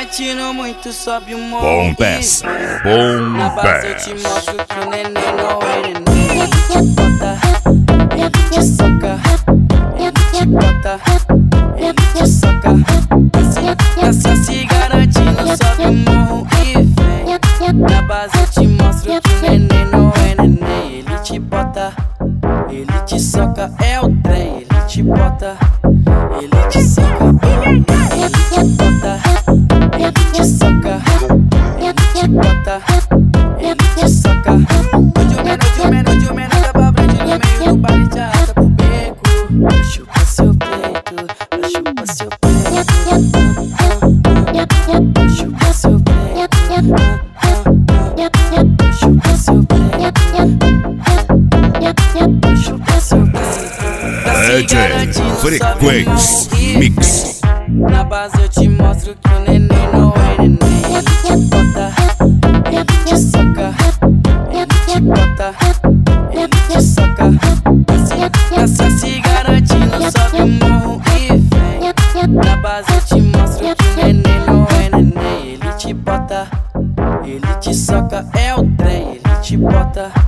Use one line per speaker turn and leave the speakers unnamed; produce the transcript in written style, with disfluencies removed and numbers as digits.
garantindo muito, sobe o morro.
Bombas,
Na base eu te mostro que o neném não é neném. Ele te bota, ele te soca, ele te bota, ele te soca. Assim se garantindo, sobe o morro e vem. Na base eu te mostro que o neném não é neném. Ele te bota, ele te soca, é o trem. Ele te bota, ele te soca, ele te bota, ele te soca, ele te bota, ele te soca. Hoje o menor da pra frente no meio do baile te arrasta pro beco. Chupa seu peito, chupa seu peito, chupa seu peito, chupa seu peito, chupa seu peito.
DJ Frequenz Mix.
Na base eu te mostro que o neném não é neném. Ele te bota, ele te soca, ele te bota, ele te soca. Assim se garantindo, sobe o morro e vem. Na base eu te mostro que o neném não é neném. Ele te bota, ele te soca, é o trem. Ele te bota.